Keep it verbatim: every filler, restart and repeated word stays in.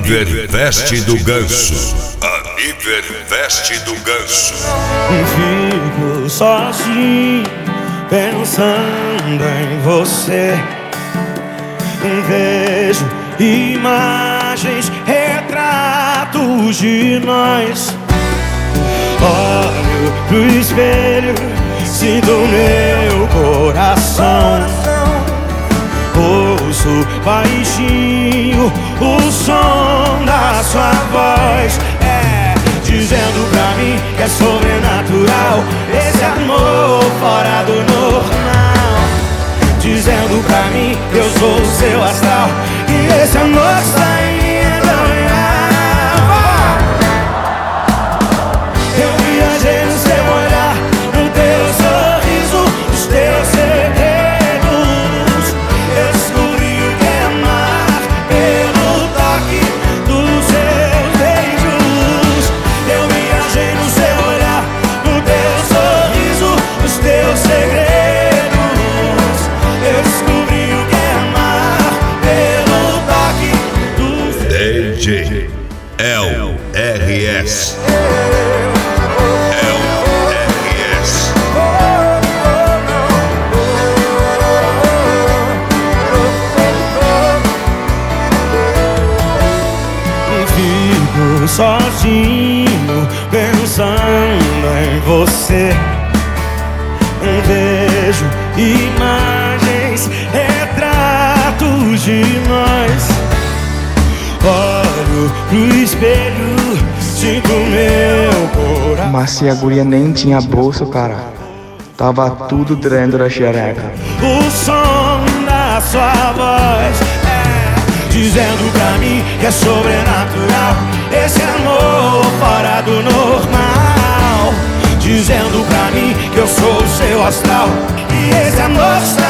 Iverveste do Ganso. A Iverveste do Ganso. Fico sozinho pensando em você. Vejo imagens, retratos de nós. Olho pro espelho, sinto meu coração. Ouço baixinho o som da sua voz, é, dizendo pra mim que é sobrenatural esse amor fora do normal. Dizendo pra mim que eu sou o seu astral e esse amor está em mim. Eu viajei no seu olhar, no teu sorriso, nos teus segredos. Eu descobri o que é amar pelo toque dos seus beijos. Eu viajei no seu olhar, no teu sorriso, nos teus segredos. Eu descobri o que é amar pelo toque dos seus D J L R S. Fico sozinho pensando em você. Vejo imagens, retratos de nós. Olho pro espelho, sinto meu coração. Mas se a guria nem tinha bolso, cara, tava tudo dentro da xereca. O som da sua voz, é, dizendo pra mim que é sobrenatural esse amor fora do normal. Dizendo pra mim que eu sou o seu astral e esse amor está